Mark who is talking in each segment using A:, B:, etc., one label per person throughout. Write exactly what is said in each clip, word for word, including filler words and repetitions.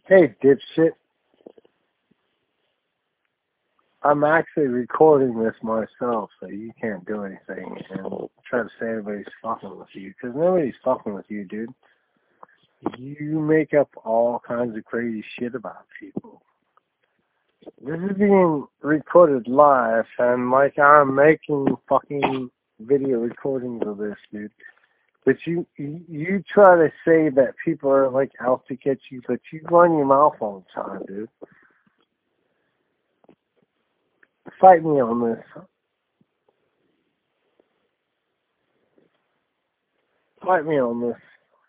A: Hey, dipshit. I'm actually recording this myself, so you can't do anything and try to say everybody's fucking with you, because nobody's fucking with you, dude. You make up all kinds of crazy shit about people. This is being recorded live, and like I'm making fucking video recordings of this, dude. But you, you, you try to say that people are like out to get you, but you run your mouth all the time, dude. Fight me on this. Fight me on this.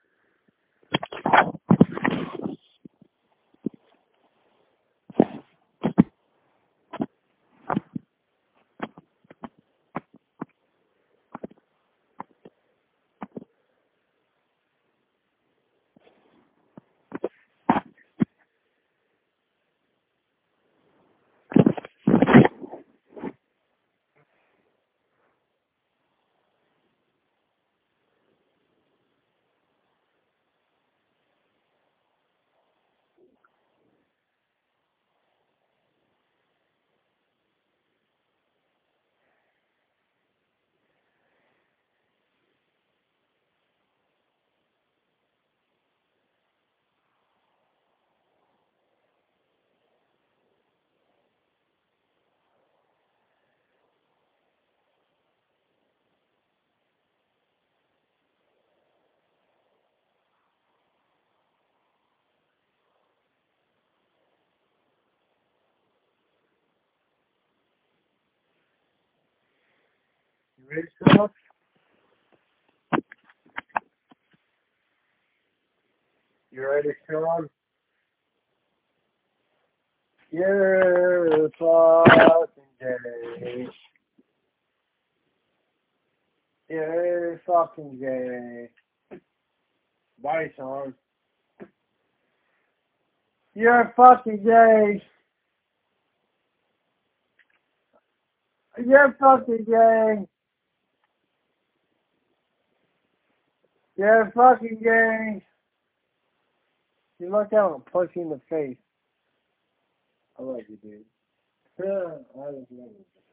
A: You ready, Sean? You ready, Sean? You're fucking gay. You're fucking gay. Bye, Sean. You're fucking gay. You're fucking gay. You're fucking gay. You look out and punch you in the face. I love you, dude. I love you.